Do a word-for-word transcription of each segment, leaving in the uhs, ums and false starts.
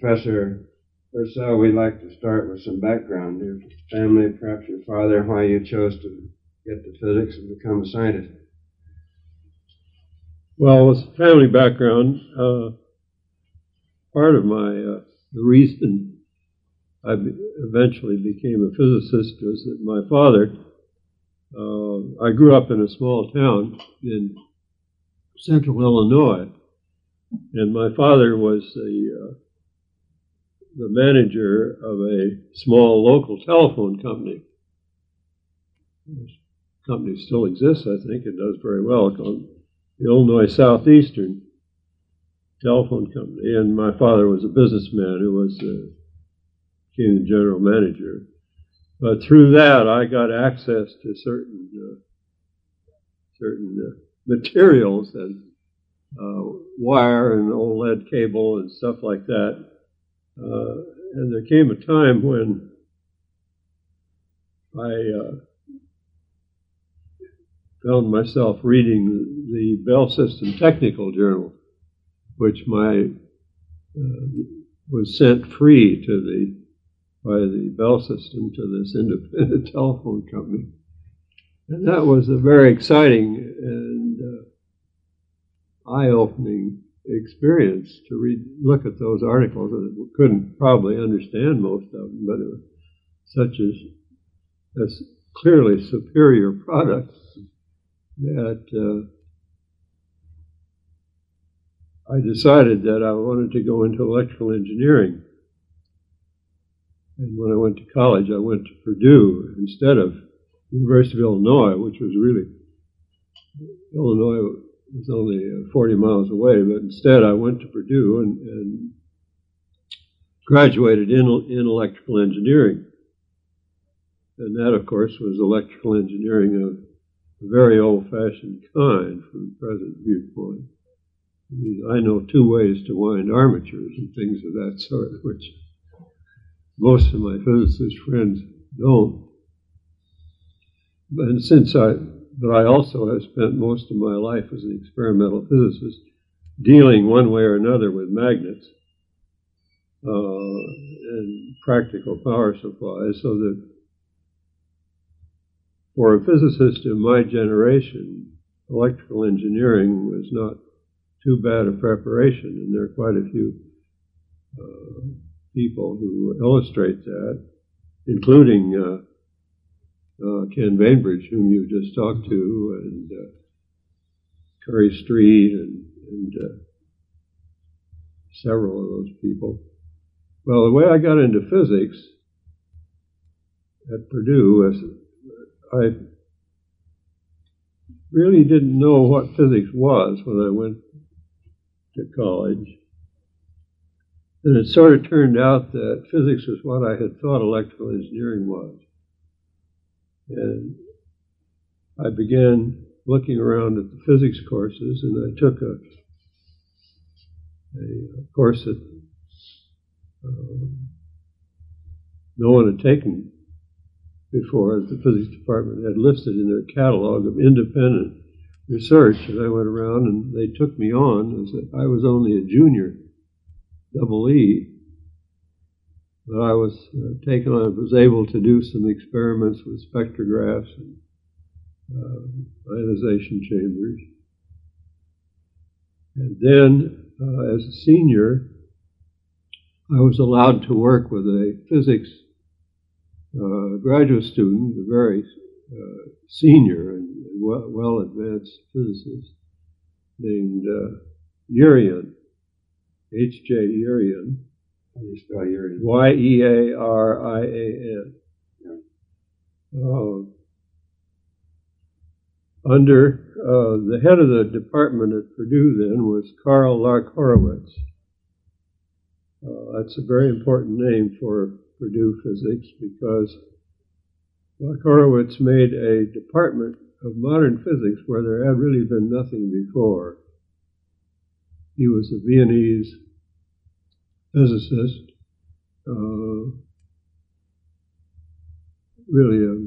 Professor Purcell, we'd like to start with some background. Your family, perhaps your father, why you chose to get to physics and become a scientist. Well, with family background, uh, part of my, uh, the reason I be eventually became a physicist was that my father, uh, I grew up in a small town in central Illinois, and my father was the, uh, the manager of a small local telephone company. The company still exists, I think. It does very well, called the Illinois Southeastern Telephone Company. And my father was a businessman who was uh, became the general manager. But through that, I got access to certain uh, certain uh, materials and uh, wire and OLED cable and stuff like that. Uh, and there came a time when I uh, found myself reading the Bell System Technical Journal, which my uh, was sent free to the by the Bell System to this independent telephone company, and that was a very exciting and uh, eye-opening experience to read, look at those articles. I couldn't probably understand most of them, but it was such as, as clearly superior products that uh, I decided that I wanted to go into electrical engineering. And when I went to college, I went to Purdue instead of University of Illinois, which was really, Illinois was only forty miles away, but instead I went to Purdue and, and graduated in, in electrical engineering. And that, of course, was electrical engineering of a very old-fashioned kind from the present viewpoint. I mean, I know two ways to wind armatures and things of that sort, which most of my physicist friends don't. And since I, but I also have spent most of my life as an experimental physicist dealing one way or another with magnets uh, and practical power supplies, so that for a physicist in my generation, electrical engineering was not too bad a preparation, and there are quite a few uh, people who illustrate that, including uh, uh, Ken Bainbridge, whom you just talked to, and uh, Curry Street, and, and uh, several of those people. Well, the way I got into physics at Purdue was I really didn't know what physics was when I went to college. And it sort of turned out that physics was what I had thought electrical engineering was. And I began looking around at the physics courses, and I took a, a course that uh, no one had taken before, the physics department had listed in their catalog of independent research, and I went around and they took me on as if I was only a junior, double E, but I was uh, taken on, I was able to do some experiments with spectrographs and uh, ionization chambers. And then, uh, as a senior, I was allowed to work with a physics uh, graduate student, a very uh, senior and well, well advanced physicist named uh, Yerian, H J Yerian. How do you spell Yerian? Y E A R I A N. Yeah. Uh, under uh, the head of the department at Purdue then was Karl Lark Horowitz. Uh, that's a very important name for Purdue physics because Lark Horowitz made a department of modern physics where there had really been nothing before. He was a Viennese physicist, uh, really a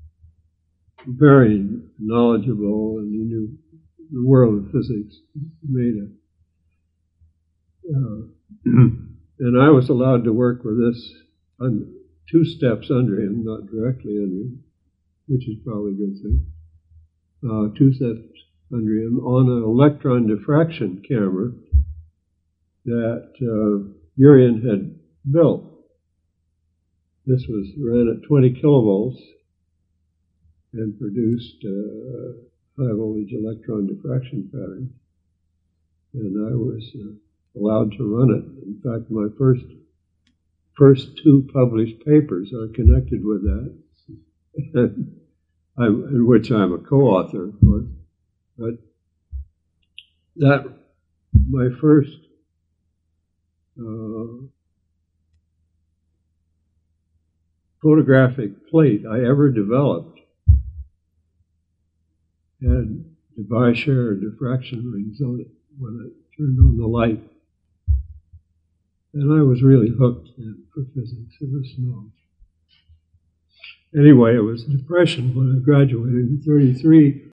very knowledgeable, and he knew the world of physics. He made a uh, And I was allowed to work with this on two steps under him, not directly under him, which is probably a good thing. Uh, two steps under him on an electron diffraction camera that uh, Urian had built. This was ran at twenty kilovolts and produced uh, high voltage electron diffraction patterns. And I was uh, allowed to run it. In fact, my first first two published papers are connected with that, I, in which I'm a co-author, of course. But that, my first uh, photographic plate I ever developed had Debye-Scherr diffraction rings on it when I turned on the light. And I was really hooked then for physics. It was no. Anyway, it was depression when I graduated in thirty-three.